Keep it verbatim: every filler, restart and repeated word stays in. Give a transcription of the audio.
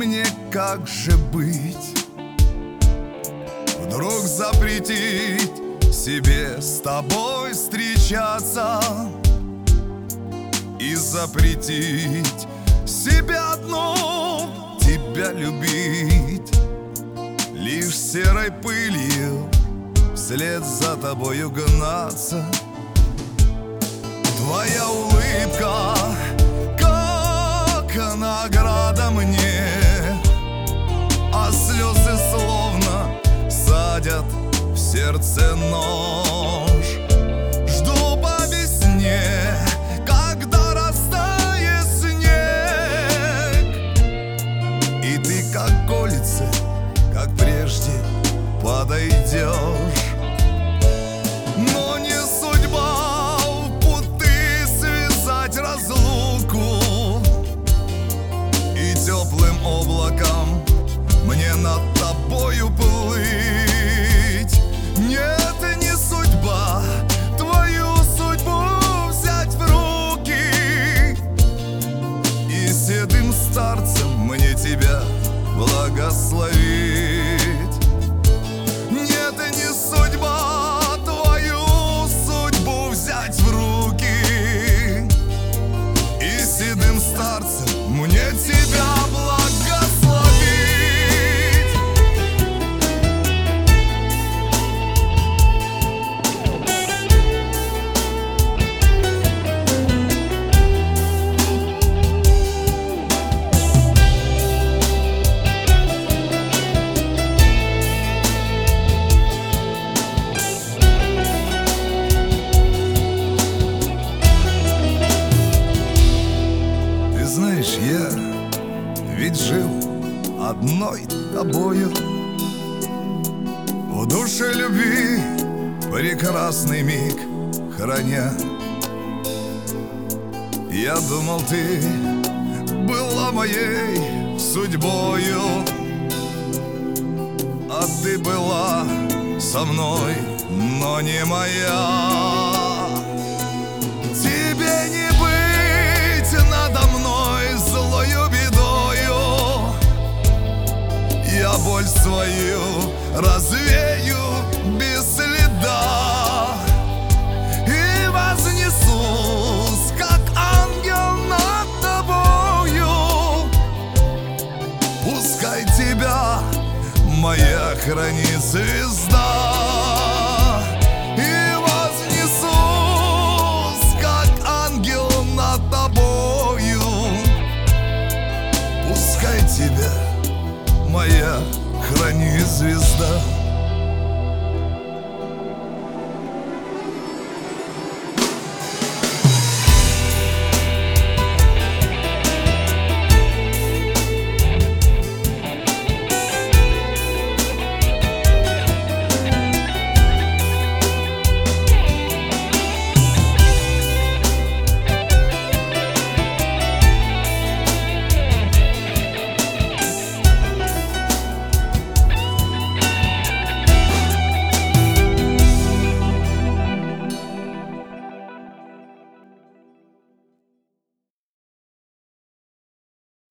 мне, как же быть? Вдруг запретить себе с тобой встречаться и запретить себе одну тебя любить, лишь серой пылью вслед за тобою гнаться. Твоя улыбка, как награда мне, а слезы словно садят в сердце нож. Жду по весне, когда растает снег, и ты, как колется, как прежде подойдешь. Но не судьба в путы связать разлуку, и теплым облаком мне над тобою плыть. Нет, не судьба твою судьбу взять в руки, и седым старцем мне тебя благословить. Нет, не судьба твою судьбу взять в руки, и седым старцем мне тебя благословить. Знаешь, я ведь жил одной тобою, в душе любви прекрасный миг храня. Я думал, ты была моей судьбою, а ты была со мной, но не моя. Тебе не надо мной злою бедою, я боль свою развею без следа и вознесусь, как ангел над тобою. Пускай тебя моя хранит звезда, тебя моя хранит звезда.